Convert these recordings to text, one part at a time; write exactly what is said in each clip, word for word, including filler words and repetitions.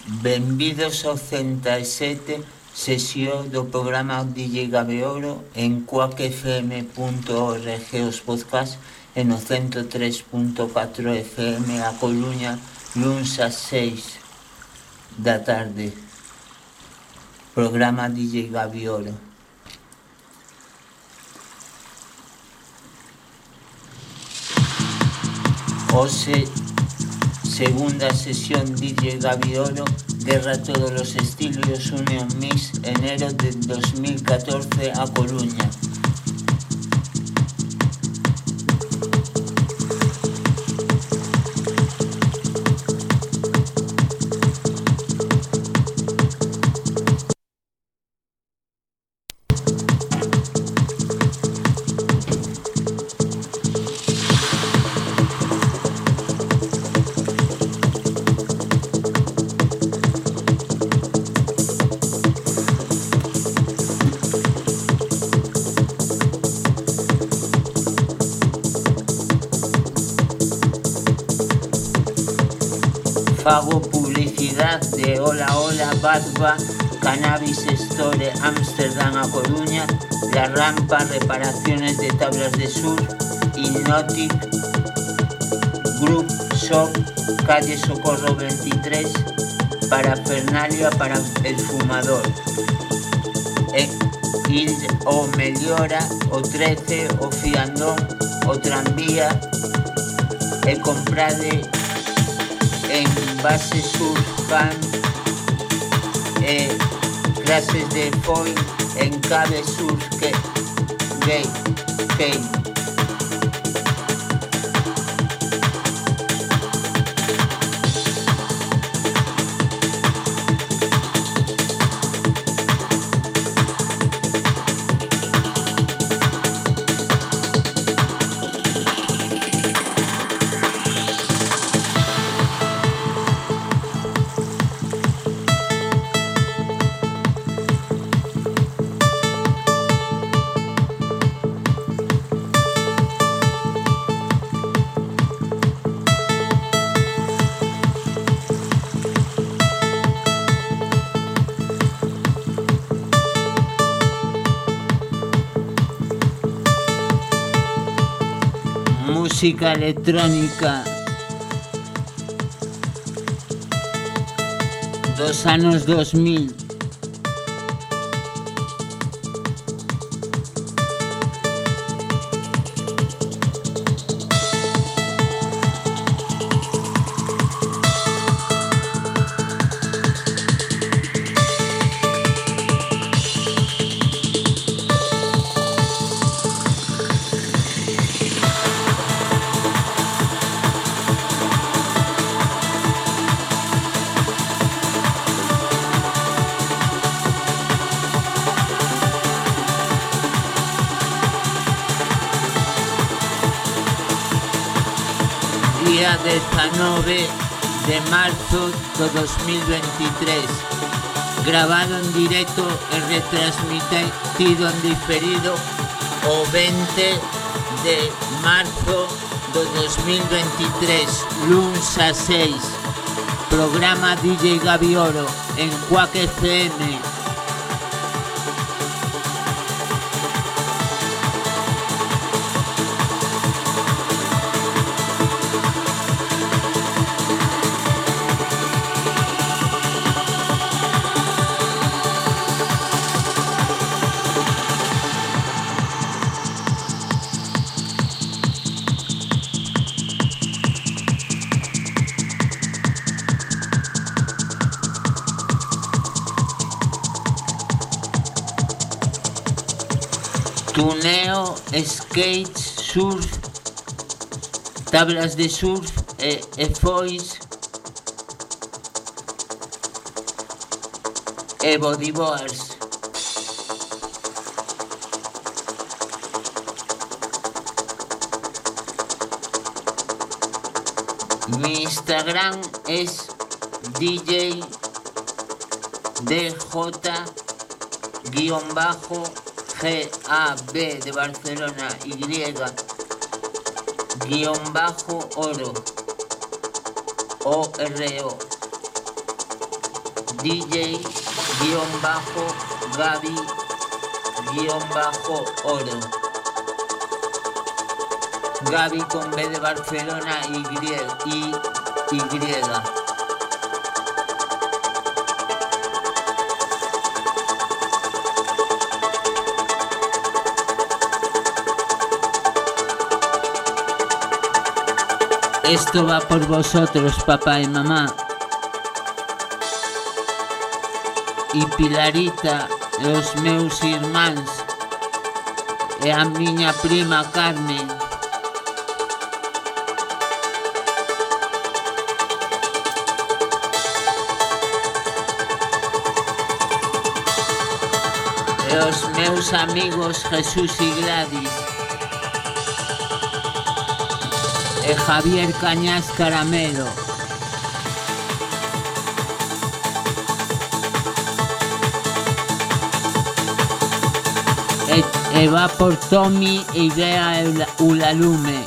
Benvidos ao ochenta e sete sesión do programa D J Gabeoro en cuac f m punto org os podcast e no cento tres punto catro F M a Coruña luns ás seis da tarde. Programa D J Gabeoro. Hoxe, segunda sesión D J Gabeoro, Guerra a todos los estilos, Union Mix, enero de dos mil catorce a Coruña. Fago publicidad de Hola Hola, Badba, Cannabis Store, Amsterdam a Coruña, La Rampa, reparaciones de tablas de surf, Hypnotic, Group Shop, calle Socorro veintitrés, parafernalia para el fumador. E ir o Meliora, o trece, o Fiandón, o Tranvía, e comprade en base surfan e clases de foil en cabe surf que gay gay. Música electrónica dos anos dos mil. Día diecinueve de marzo de dos mil veintitrés, grabado en directo y retransmitido en diferido o veinte de marzo de dos mil veintitrés, luns a seis, programa D J Gabeoro en cuac F M. Tuneo, skate, surf, tablas de surf e, e foils e bodyboards. Mi Instagram es D J D J guión bajo G A B de Barcelona Y guión bajo oro O R O. D J-Gaby-Oro. Gaby con B de Barcelona y Y. y. Esto va por vosotros, papá y mamá. Y Pilarita, los meus irmáns, e a miña prima Carmen. E os meus amigos Jesús y Gladys. E Javier Cañas Caramelo. E, e va por Tommy e Idea Ulalume.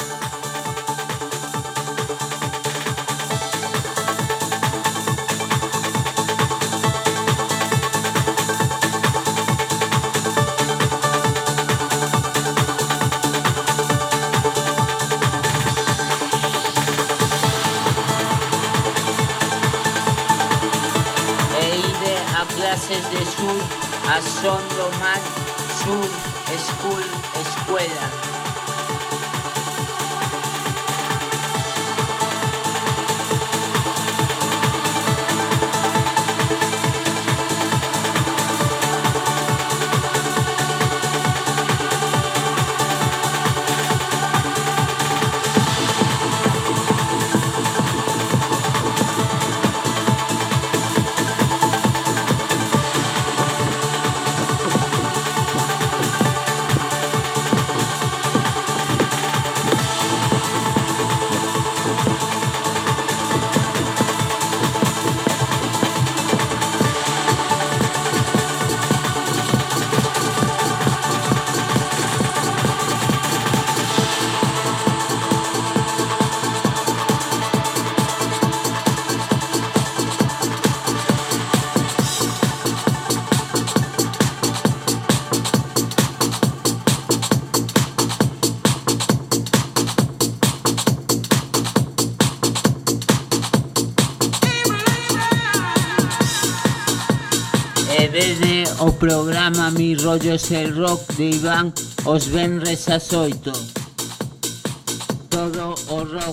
De sur a Son Román Sur School Escuela. Desde o programa Mi Rollos el Rock de Iván os venres ás oito. Todo o rock.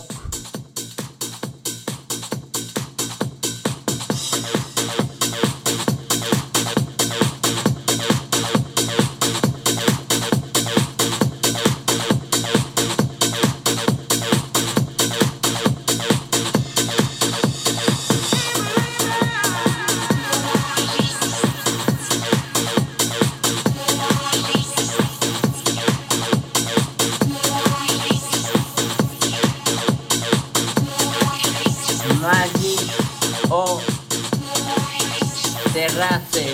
O Terrace.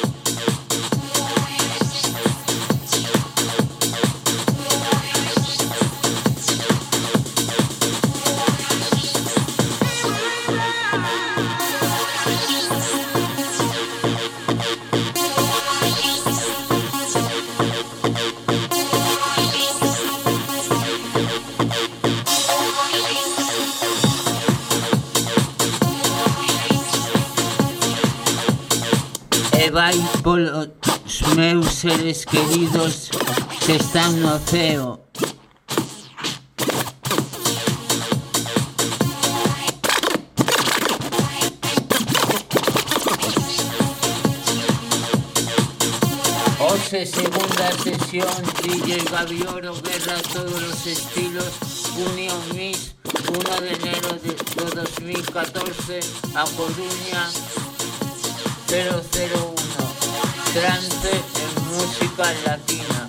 E vai polos meus seres queridos que están no ceo. Hoxe segunda sesión, D J Gaby Oro, guerra a todos los estilos, Unión Mix, uno de enero de dos mil catorce, A Coruña, cero cero uno, trance en música latina.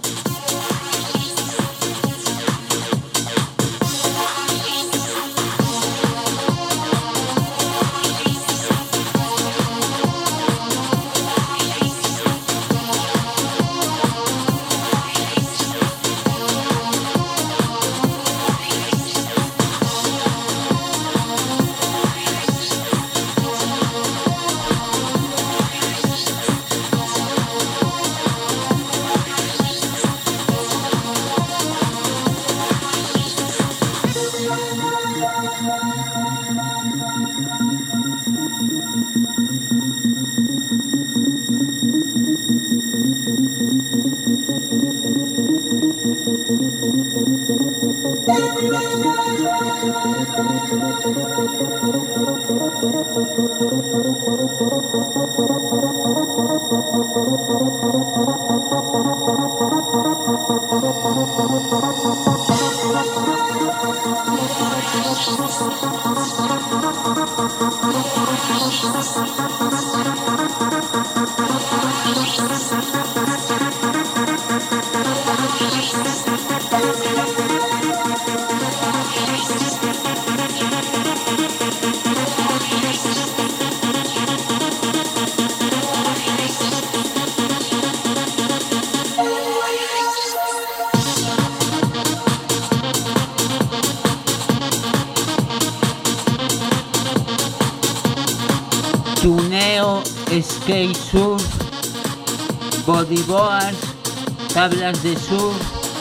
Tuneo, skate surf, bodyboards, tablas de surf,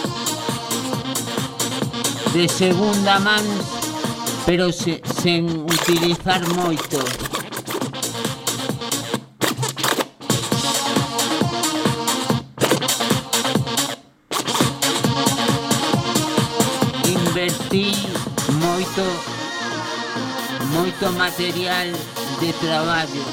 de segunda man, pero se, sen utilizar moito. Invertí moito, moito material de traballo.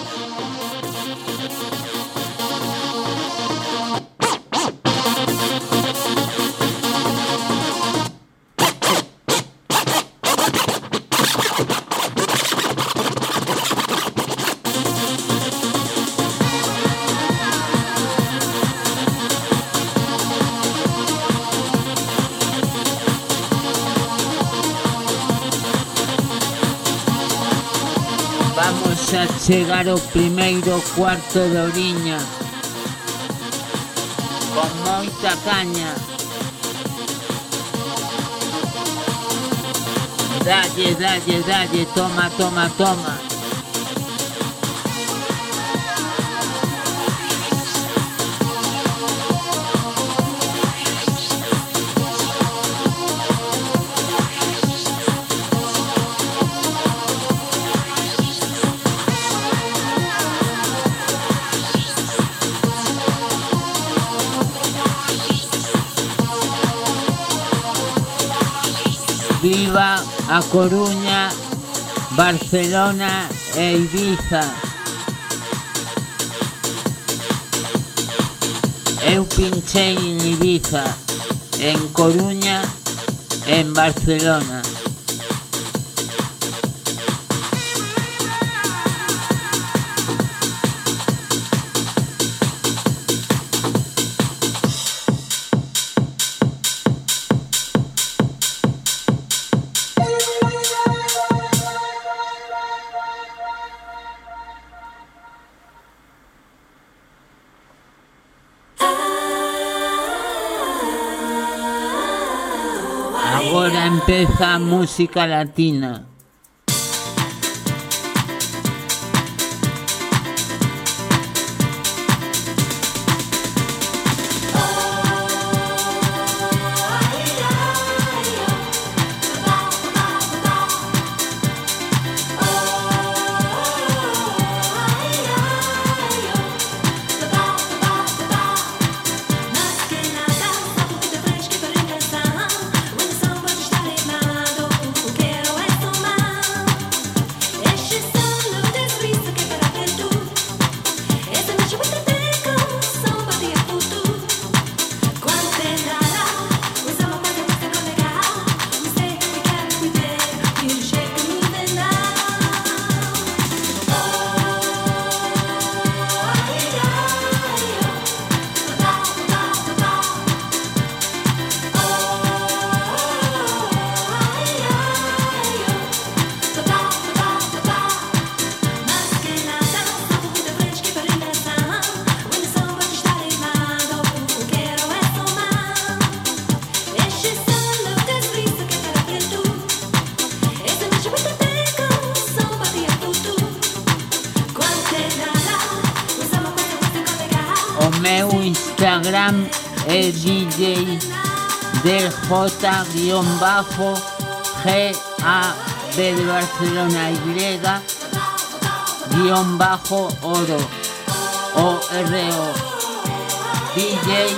Vamos a chegar ao primeiro cuarto de horiña con moita caña. Dalle, dalle, dalle, toma, toma, toma. Viva A Coruña, Barcelona e Ibiza. Eu pinchei en Ibiza, en Coruña e en Barcelona. Agora empeza a música latina. O meu Instagram é D J D J G A B de Barcelona Y guión bajo oro O R O D J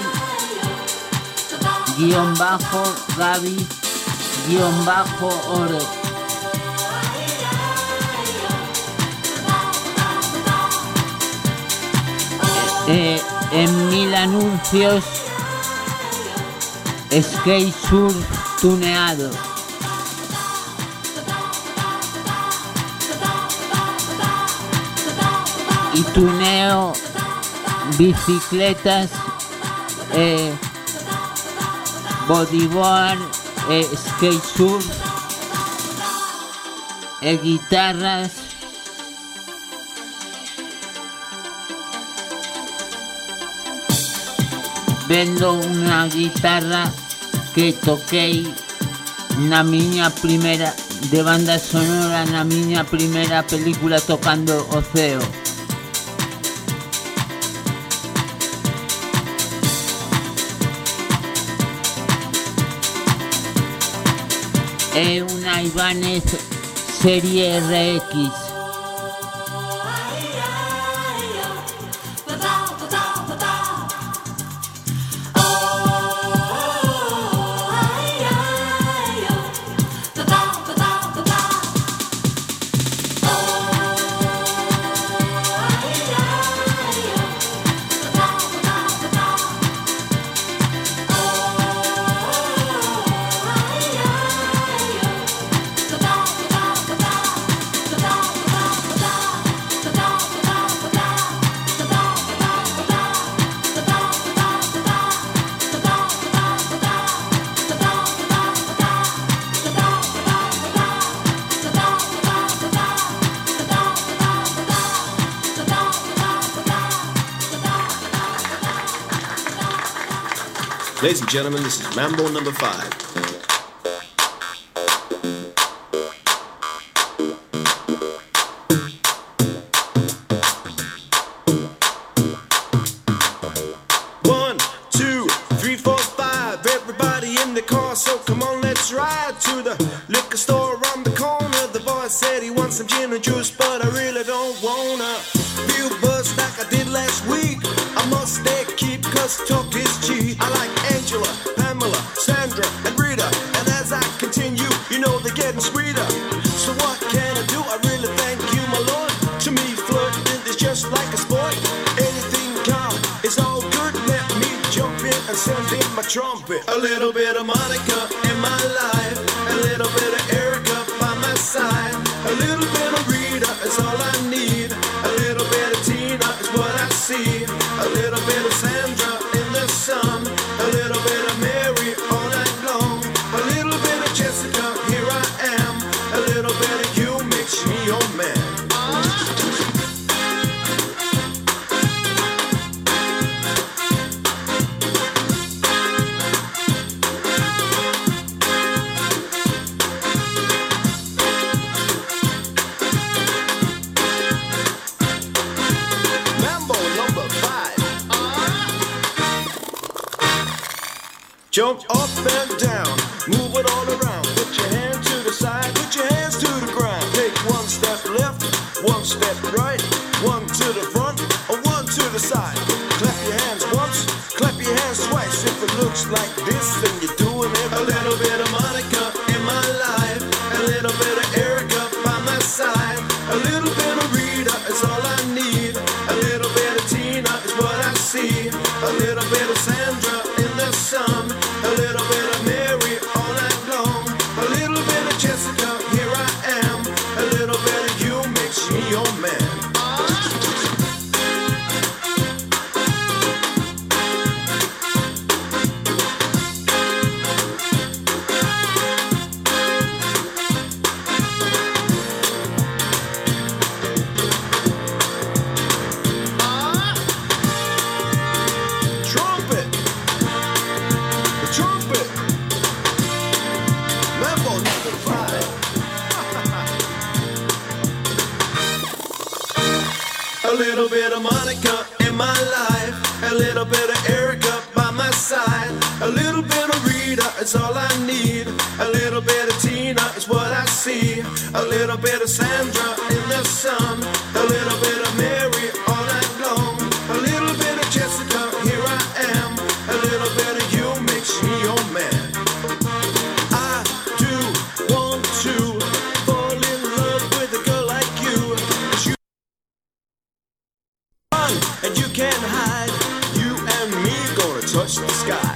guión bajo Gaby guión bajo oro. eh, en mil anuncios skate surf tuneado. Y tuneo bicicletas, eh, bodyboard, eh, skate surf, eh, guitarras. Vendo una guitarra que toquei na miña primeira de banda sonora na miña primeira película tocando o ceo. É unha Ibanez serie R X. Ladies and gentlemen, this is Mambo number five. One, two, three, four, five. Everybody in the car, so come on, let's ride to the liquor store around the corner. The boy said he wants some gin and juice, but I really don't wanna feel buzzed like I did last week. I must stay keep, cause talk is cheap. I like Angela, Pamela, Sandra, and Rita. And as I continue, you know they're getting sweeter. So what can I do? I really thank you, my lord. To me, flirting is just like a sport. Anything count, it's all good. Let me jump in and send in my trumpet. A little bit of Monica in my life, a little bit of Erica by my side, a little bit of Rita is all I need. A little bit of Tina is what I see. A little bit of Sandra in the sun, a little bit of Mary all night long, a little bit of Jessica, here I am, a little bit of you makes me your man. Jump up and down, move it all around. Put your hand to the side, put your hands to the ground. Take one step left, one step right, one to the front, or one to the side. Clap your hands once, clap your hands twice. If it looks like this, then you're doing it. A little bit of Monica in my life, a little bit of Erica by my side, a little bit of Rita is all I need. A little bit of Tina is what I see. A little bit of Sandra in the sun, a little bit of Mary all night long, a little bit of Jessica, here I am, a little bit of you makes me your man. A little bit of Monica in my life, a little bit of Erica by my side, a little bit of Rita is all I need. A little bit of Tina is what I see. A little bit of Sandra in the sun, a little bit of Mary all night long, a little bit of Jessica, here I am, a little bit of you makes me your man. I do want to fall in love with a girl like you, 'cause you and you can't hide. across the sky.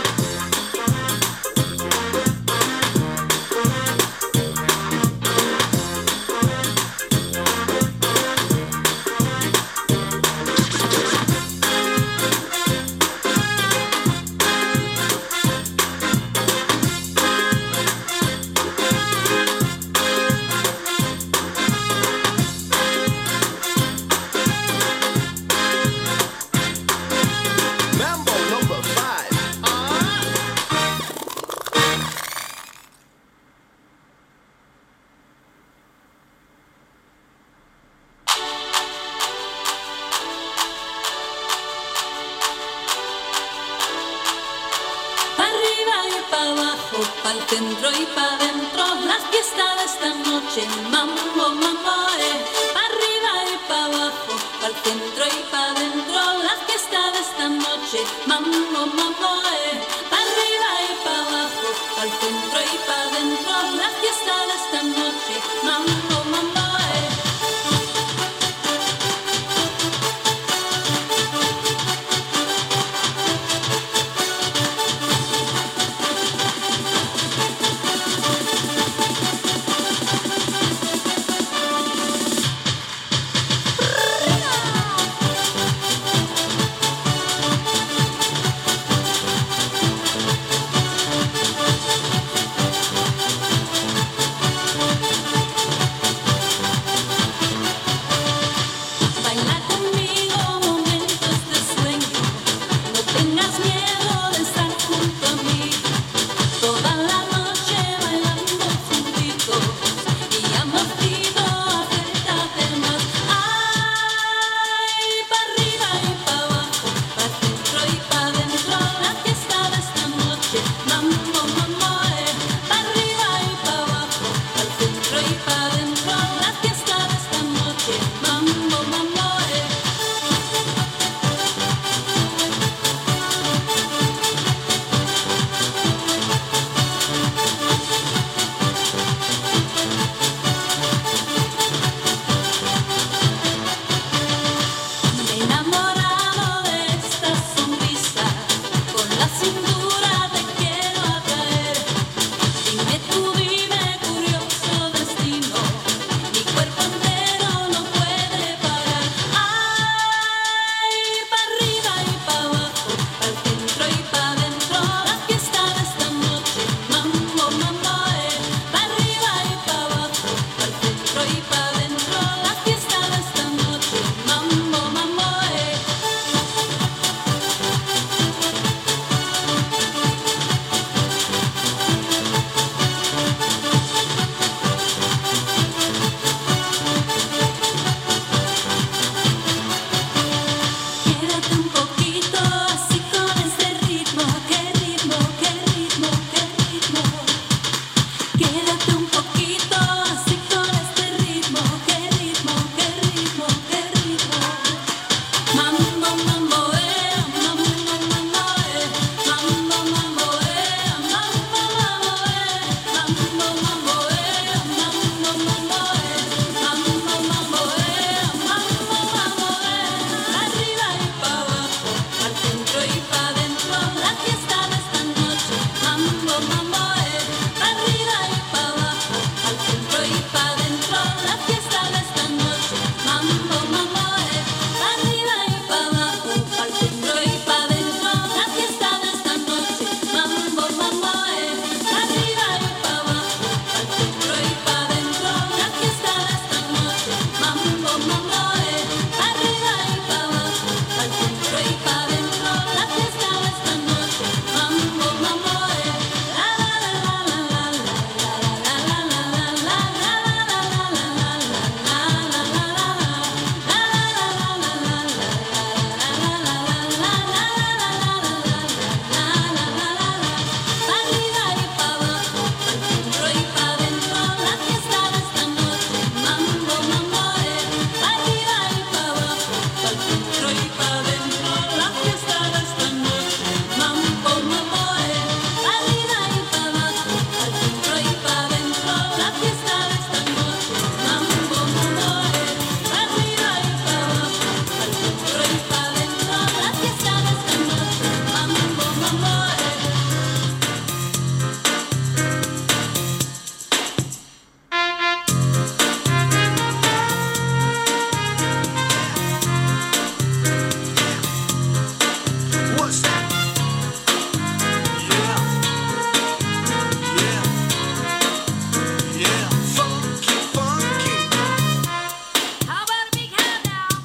Pa'l centro y pa' dentro, la fiesta de esta noche, mambo, mambo, eh. Pa' arriba y pa' abajo, pa'l centro y pa' dentro, la fiesta de esta noche, mambo, mambo, eh. Pa' arriba y pa' abajo, pa'l centro y pa' dentro, la fiesta de esta noche, mambo, mambo, eh.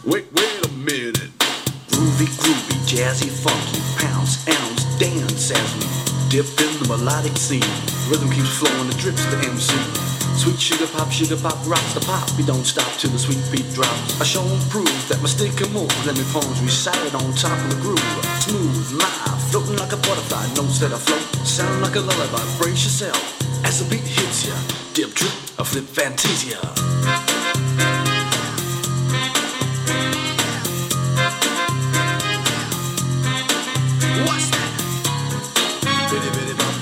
Wait, wait a minute. Groovy, groovy, jazzy, funky, pounce, ounce, dance as we dip in the melodic scene. Rhythm keeps flowing, it drips the M C. Sweet sugar pop, sugar pop, rocks the pop. We don't stop till the sweet beat drops. I show 'em prove that my stick can move. Let me poems recited on top of the groove. Smooth, live, floating like a butterfly. Notes that I float, sound like a lullaby. Brace yourself as the beat hits ya. Dip, trip, a flip, fantasia. What's that? Bitty bitty bum.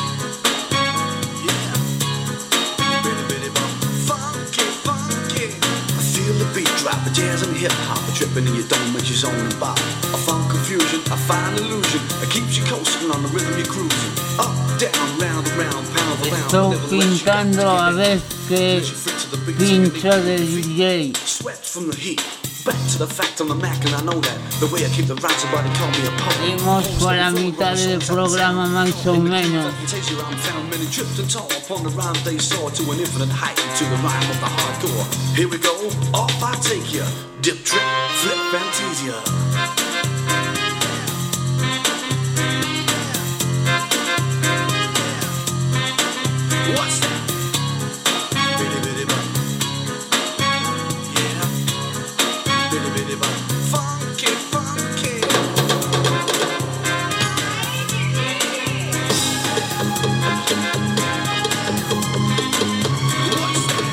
Yeah. Bitty bitty bum. Funky, funky. I feel the beat drop, the jazz and hip hop. Tripping in your dome makes your zone and bop. I find confusion, I find illusion. It keeps you coasting on the rhythm you're cruising. Up, down, round and round, pound for pound. Sto pintando a ver che pincho del D J. Sweat from the heat. Back to the fact on the Mac, and I know that the way I keep the rhymes, somebody call me a poet. Dimos por la mitad del programa más o menos. I'm found many tripped and tall upon the rhymes they saw to an infinite height, to the rhyme of the hardcore. Here we go, off I take ya. Dip, trip, flip, fantasia. What's that? Bitty bitty bum. Yeah. Bitty bitty bum. Funky, funky. What's that?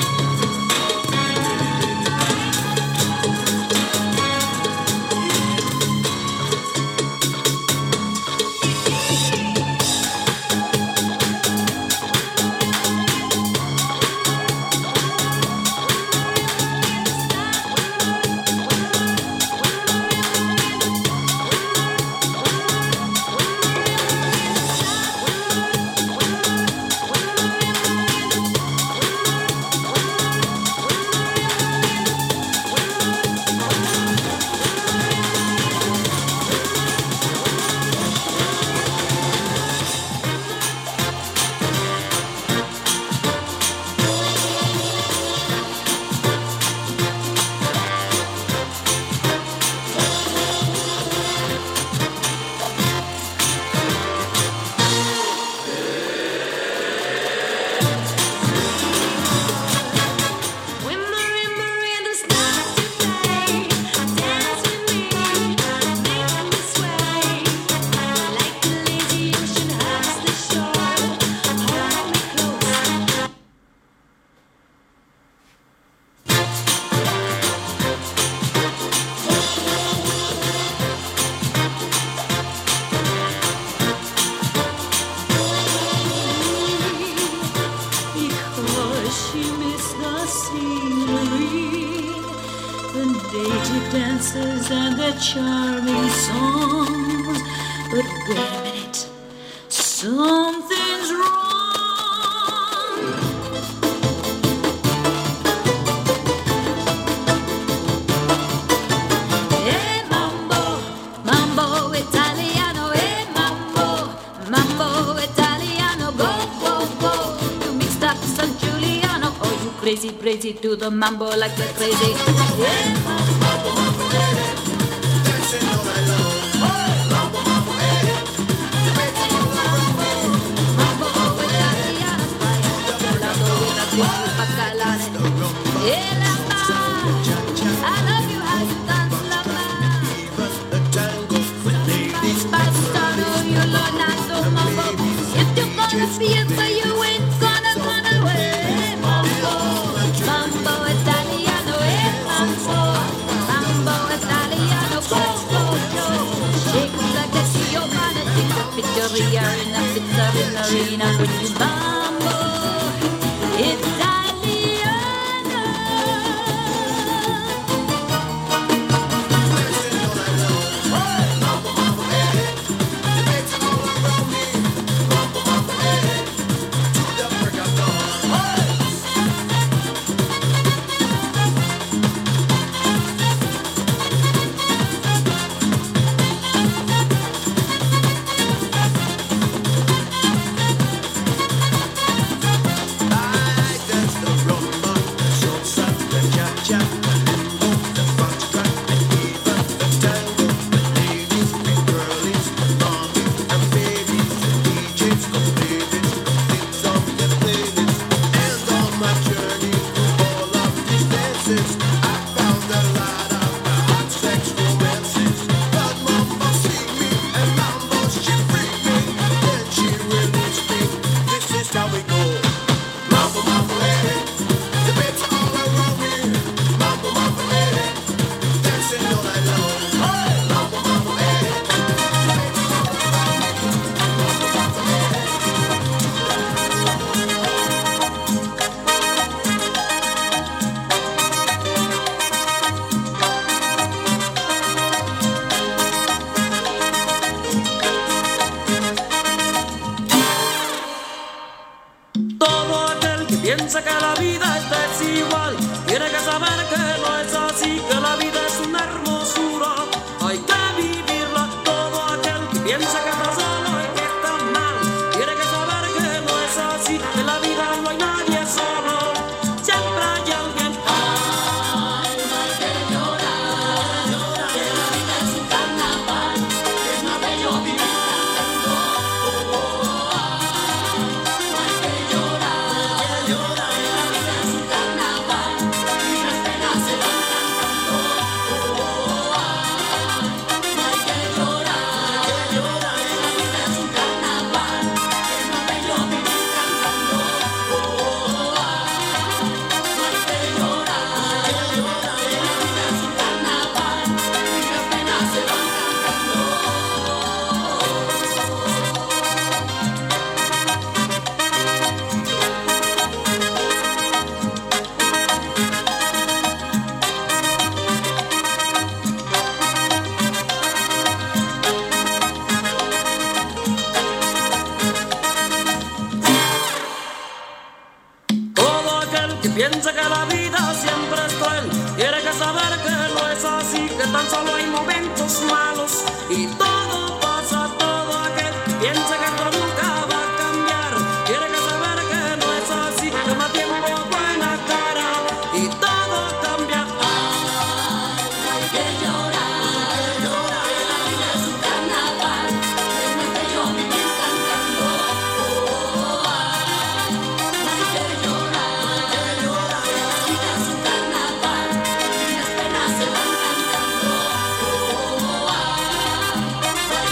dances and their charming songs. But wait a minute, something's wrong. Hey mambo, mambo italiano, hey mambo, mambo italiano, go, go, go. You mixed up San Giuliano, oh you crazy, crazy, do the mambo like the crazy. Hey mambo, mambo, hey, dancing all night long. Hey mambo, mambo, hey, dancing all night long. Mambo italiano, fire, gelato with a fish bacalane. Hey lamba, I love you how you dance lamba. A tango with ladies. Bastano, you learn not to mambo. If you're gonna see it, so you ain't gonna run away. Mambo, mambo italiano, hey mambo, mambo italiano, go, go, go. Shake like a Giovanna, take a pizzeria in a pizza in arena when you mambo italiano. piensa que la vida es desigual, tiene que saber que no es así, que la vida es una hermosura, hay que vivirla. Todo aquel que piensa que está solo y que está mal, tiene que saber que no es así, en la vida no hay nadie solo, siempre hay alguien. Ay, no hay que llorar, llorar, que la vida es un carnaval, que es más bello vivir cantando. Oh, oh, oh, ay, no hay que llorar, llorar, que la vida es un carnaval, y las penas se van cantando. Oh, oh, oh, ay, no hay que llorar, llorar, que la vida es un carnaval, que es más bello vivir cantando. Oh, oh, oh, ay, no hay que llorar, llorar, que la vida es un carnaval, y las penas se van cantando. Todo aquel que piensa que la vida siempre es cruel, tiene que saber que no es así, que tan solo hay momentos malos y todo pasa. Todo aquel que piensa que esto nunca va a cambiar, tiene que saber que no es así, que más tiempo buena cara y todo cambia. Ay, no hay que llorar, llorar, que la vida es un carnaval, que es más bello vivir cantando. Oh, oh, oh, ay, no hay que llorar, llorar, que la vida es un carnaval, y las penas se van cantando. Oh, oh, oh, ay, no hay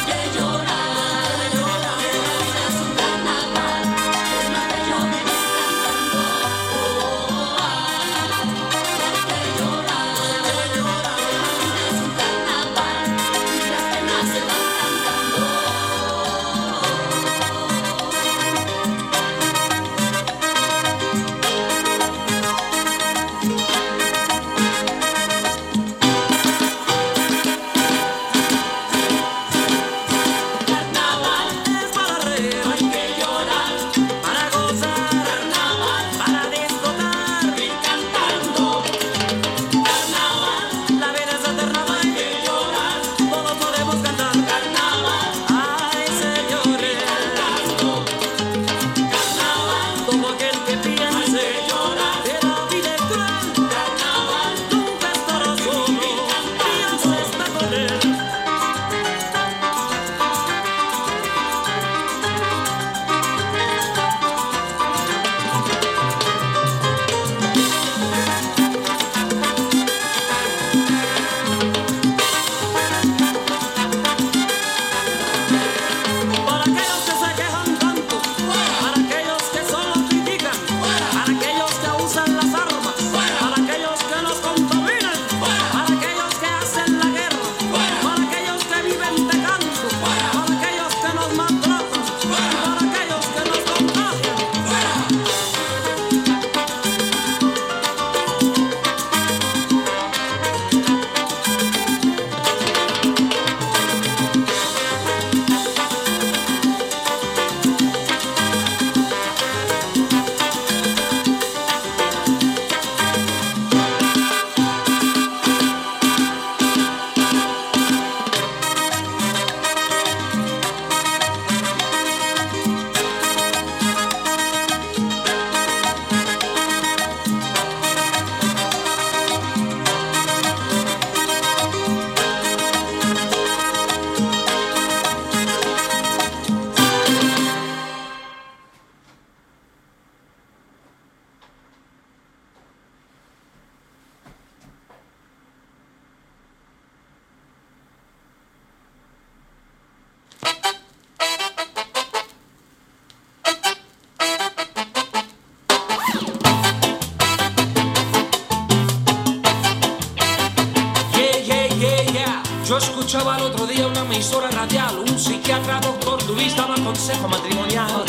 Yo escuchaba el otro día una emisora radial, un psiquiatra doctor Luis daba consejo matrimonial.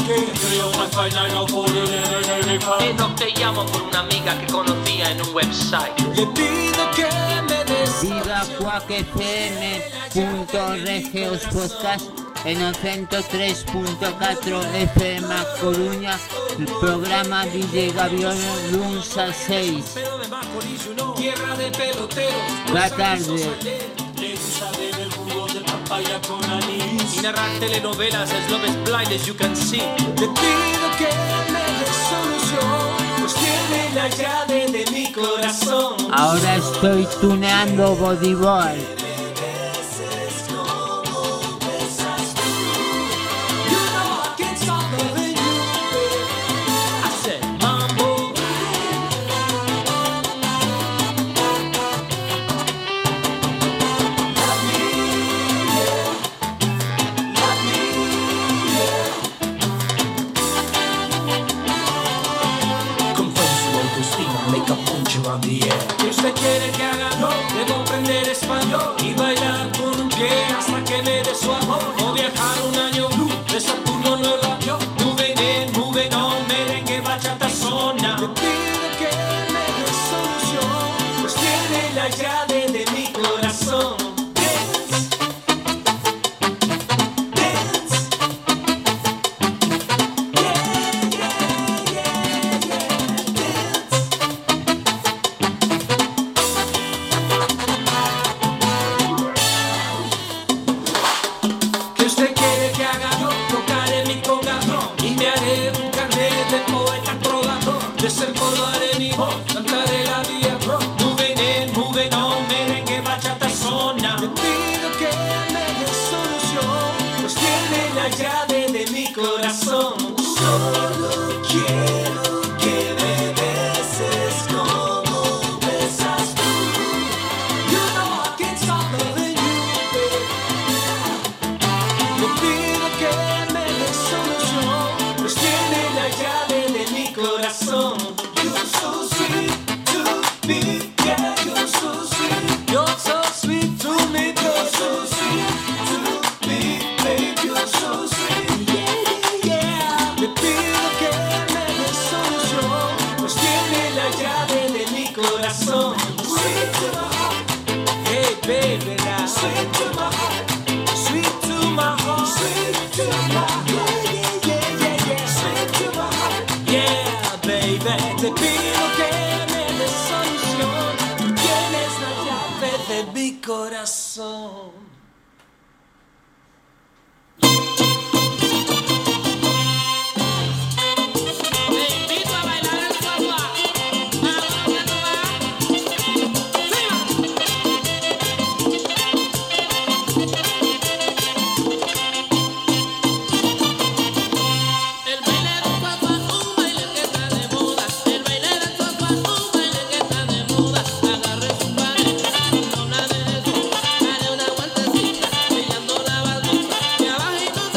Y no te llamo por una amiga que conocía en un website. Le pido que me des Viva Quack F M punto regios podcast en el ciento tres punto cuatro F M a Coruña, el programa D J Gavión lunes a seis. Tierra de peloteros. La tarde. Y narrar telenovelas as love is blind as you can see. Le pido que me des solución, pues tiene la llave de mi corazón. Ahora estoy tuneando bodyboard. Si usted quiere que haga no, debo aprender español y bailar con un pie hasta que me dé su amor. O viajar un año de Saturno Nueva York. Moving in, moving on, merengue, bachata, zona. Le pido que me dé solución, pues tiene la llave de mi corazón. Agarre su padre, no la dejes, dale una vueltecita, pillando la barbita, y abajito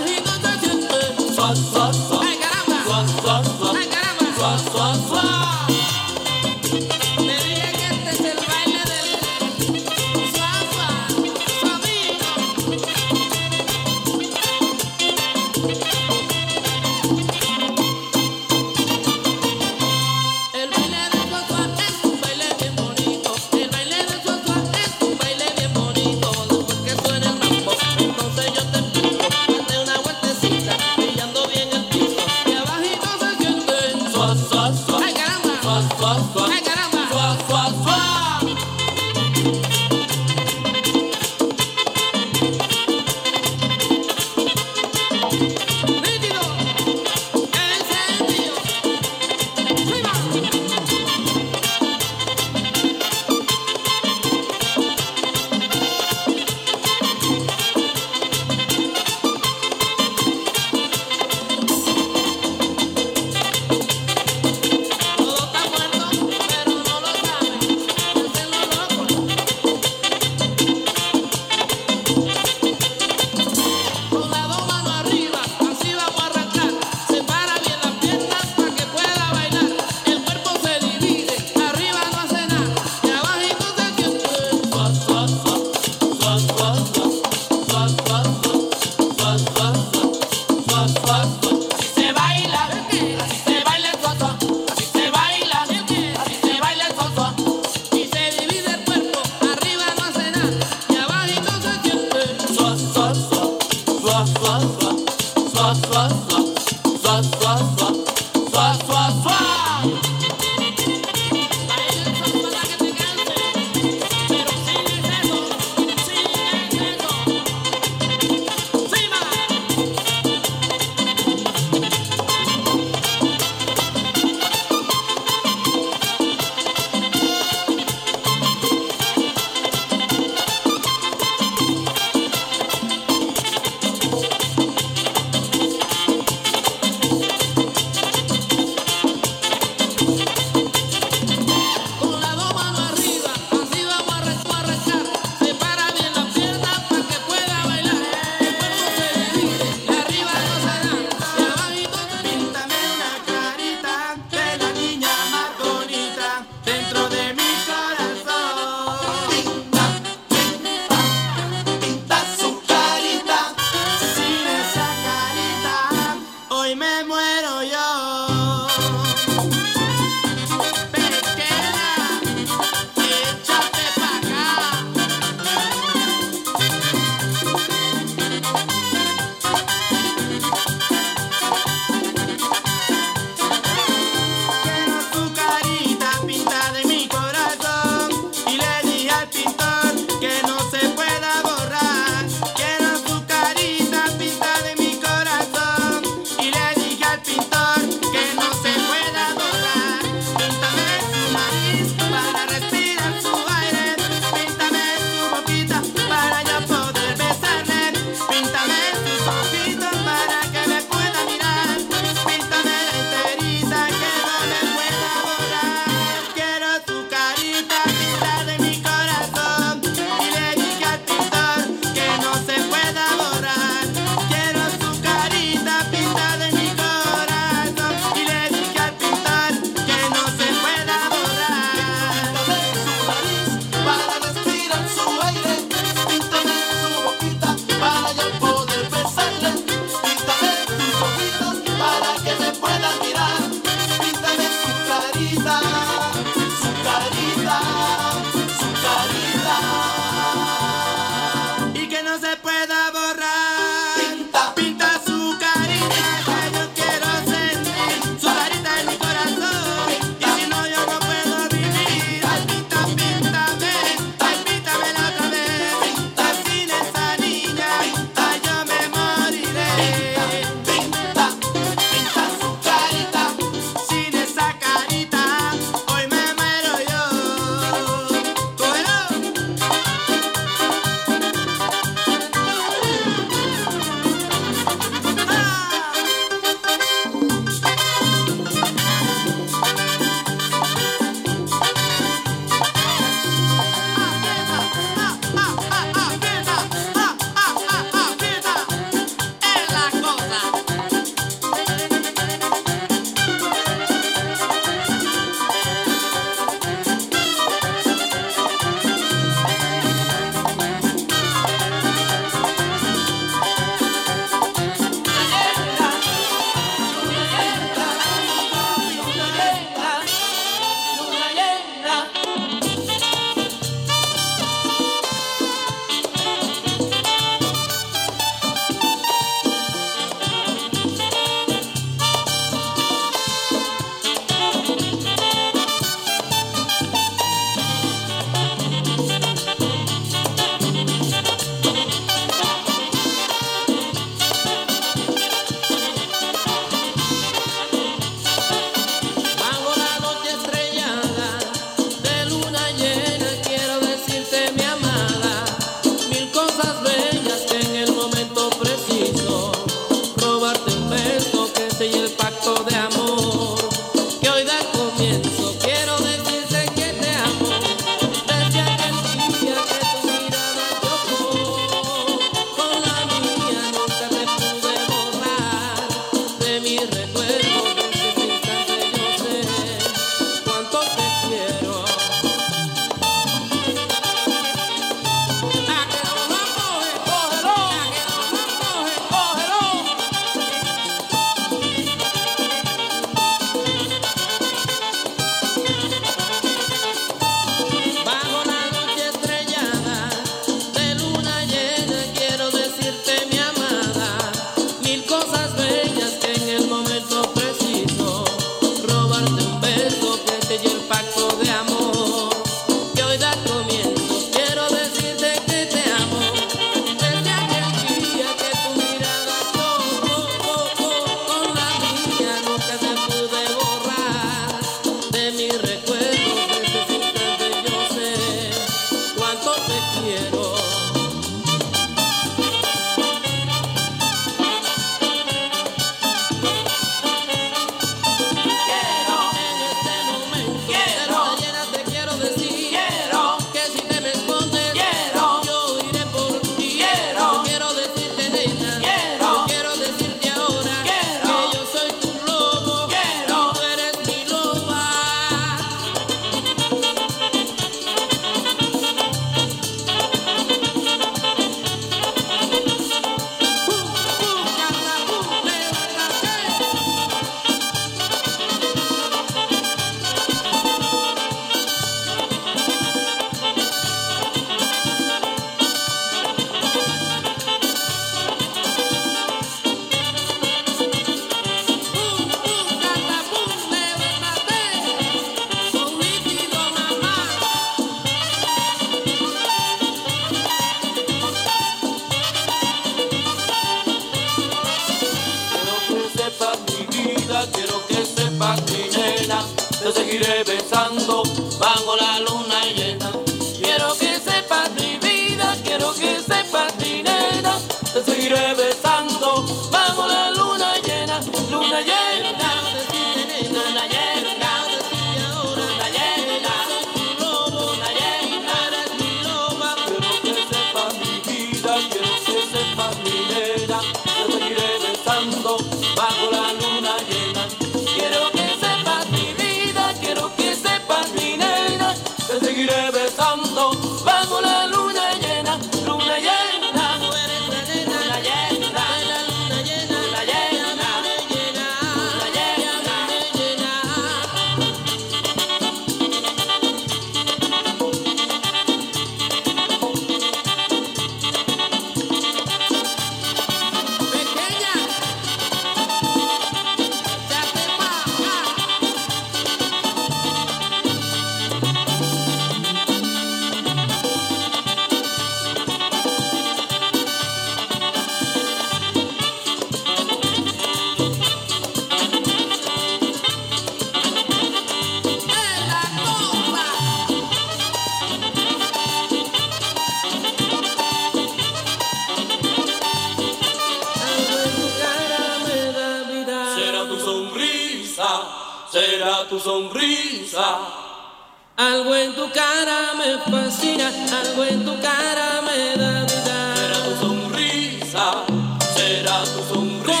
será tu sonrisa. Algo en tu cara me fascina, algo en tu cara me da vida. Será tu sonrisa, será tu sonrisa.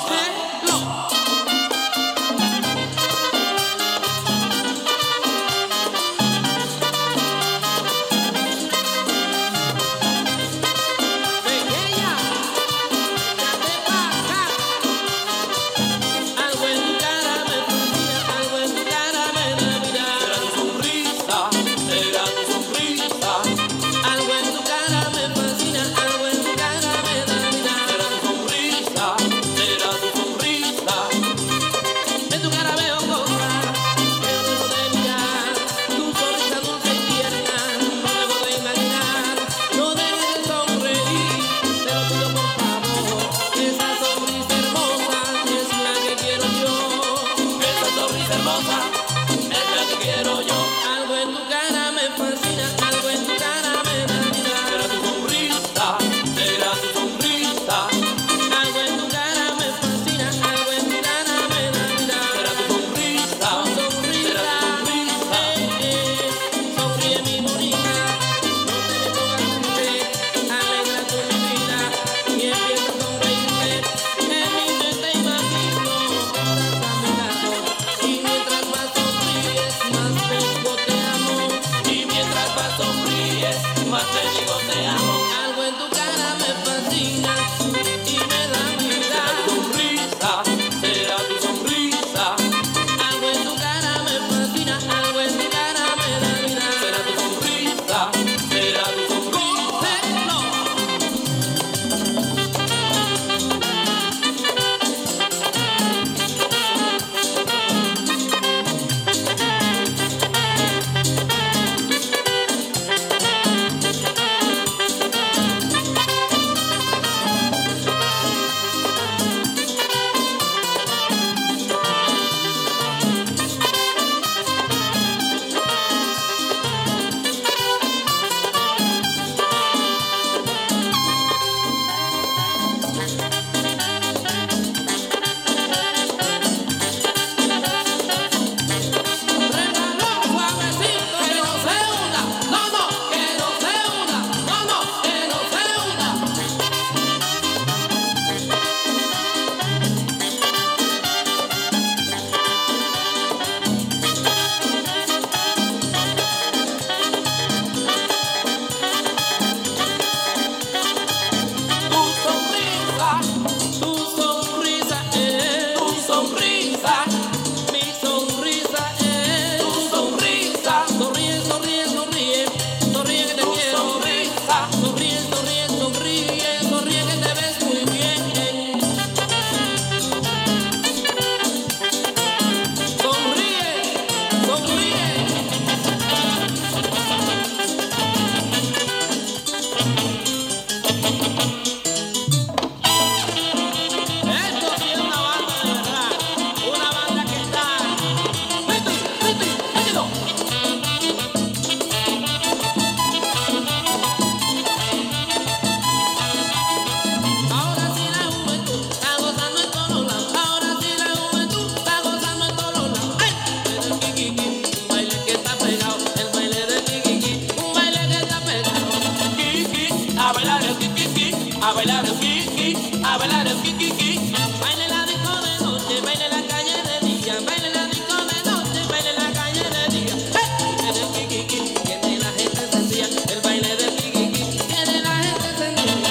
a bailar el kiki, a bailar el kiki, baile la disco de noche, baile la calle de día, baile la disco de noche, baile la calle de día. El baile del kiki, tiene la gente encendida, el baile del kiki, tiene la gente encendida.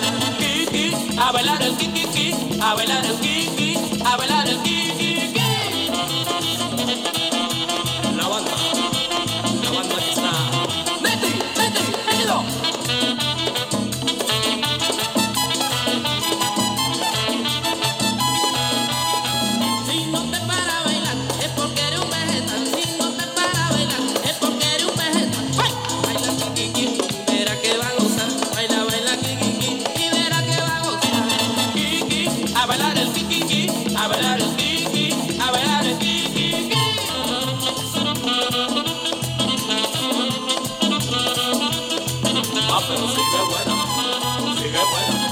Kiki, a bailar el kiki, a bailar el kiki, a bailar el kiki. La banda, la banda que está. Vete, vete, mételo. A bailar el kiki, a bailar el kiki, a bailar el kiki. Ah, pero sigue buena, sigue buena.